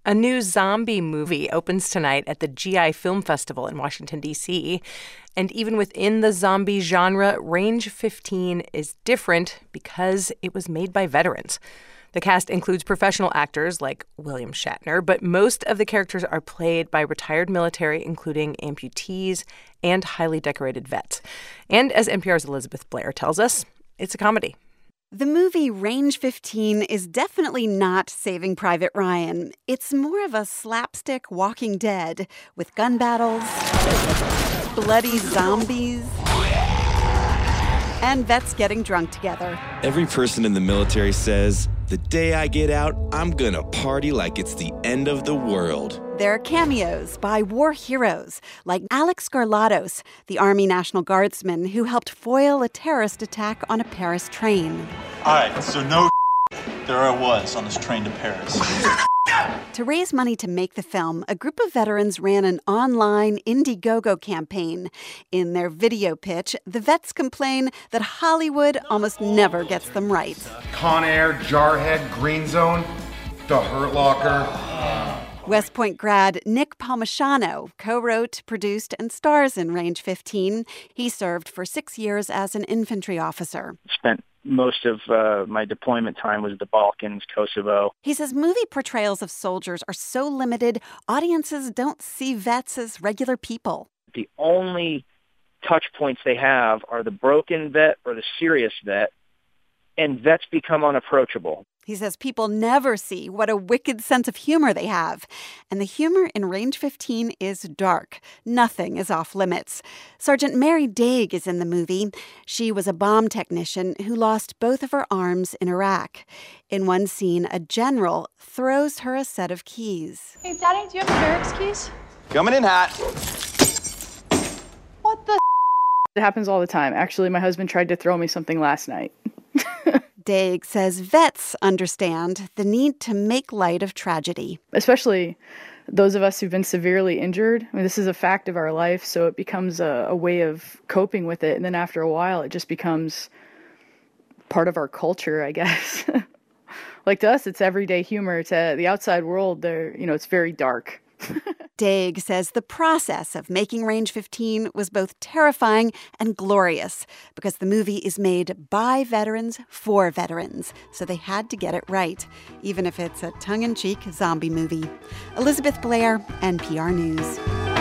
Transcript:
A new zombie movie opens tonight at the GI Film Festival in Washington, D.C. And even within the zombie genre, Range 15 is different because it was made by veterans. The cast includes professional actors like William Shatner, but most of the characters are played by retired military, including amputees and highly decorated vets. And as NPR's Elizabeth Blair tells us, it's a comedy. The movie Range 15 is definitely not Saving Private Ryan. It's more of a slapstick Walking Dead with gun battles, bloody zombies, and vets getting drunk together. Every person in the military says, the day I get out, I'm gonna party like it's the end of the world. There are cameos by war heroes like Alex Garlados, the Army National Guardsman who helped foil a terrorist attack on a Paris train. All right, so no there I was on this train to Paris. To raise money to make the film, a group of veterans ran an online Indiegogo campaign. In their video pitch, the vets complain that Hollywood almost never gets them right. Con Air, Jarhead, Green Zone, The Hurt Locker. West Point grad Nick Palmisano co-wrote, produced, and stars in Range 15. He served for 6 years as an infantry officer. Spent most of my deployment time was the Balkans, Kosovo. He says movie portrayals of soldiers are so limited, audiences don't see vets as regular people. The only touch points they have are the broken vet or the serious vet, and vets become unapproachable. He says people never see what a wicked sense of humor they have. And the humor in Range 15 is dark. Nothing is off limits. Sergeant Mary Daig is in the movie. She was a bomb technician who lost both of her arms in Iraq. In one scene, a general throws her a set of keys. Hey, Daddy, do you have the barracks keys? Coming in hot. What the? It happens all the time. Actually, my husband tried to throw me something last night. Daig says vets understand the need to make light of tragedy. Especially those of us who've been severely injured. I mean, this is a fact of our life, so it becomes a way of coping with it. And then after a while, it just becomes part of our culture, I guess. Like to us, it's everyday humor. To the outside world, it's very dark. Daig says the process of making Range 15 was both terrifying and glorious because the movie is made by veterans for veterans, so they had to get it right, even if it's a tongue-in-cheek zombie movie. Elizabeth Blair, NPR News.